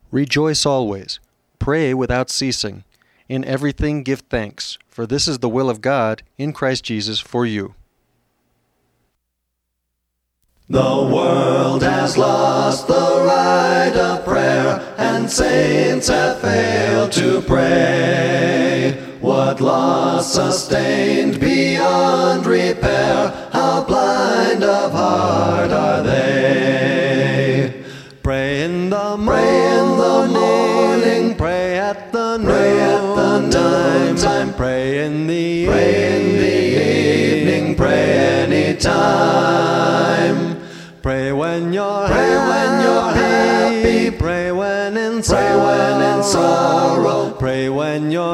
Rejoice always. Pray without ceasing. In everything give thanks, for this is the will of God in Christ Jesus for you. The world has lost the right of prayer, and saints have failed to pray. What loss sustained beyond repair, how blind of heart are they. Pray in the morning, pray at the noontime, pray in the evening, pray anytime. Pray when you're happy, pray when in sorrow, pray when you're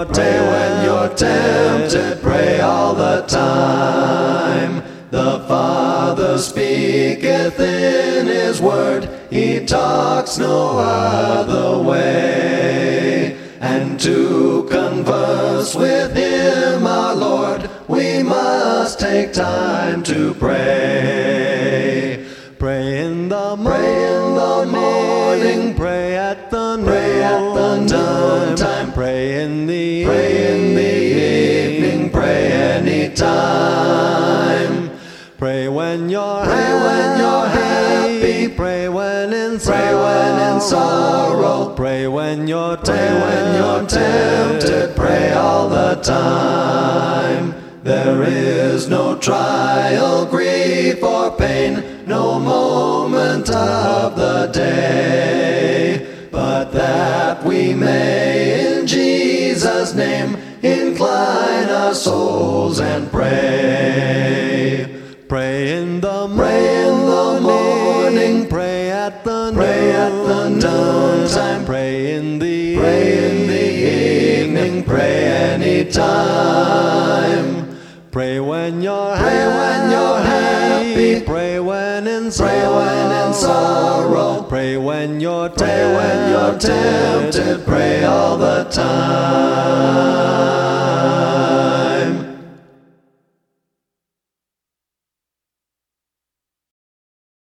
tempted, pray all the time. The Father speaketh in His word, He talks no other way. And to converse with Him, our Lord, we must take time to pray. Pray in the morning, pray at the noontime, pray in the evening, pray anytime. Pray when you're happy, pray when in sorrow, pray when you're tempted, pray all the time. There is no trial, grief, or pain, no moment of the day, but that we may in Jesus' name incline our souls and pray. Pray in the morning, pray at the noontime, pray in the evening, pray anytime. Pray when you're happy, pray when in sorrow, pray when you're tempted, pray all the time.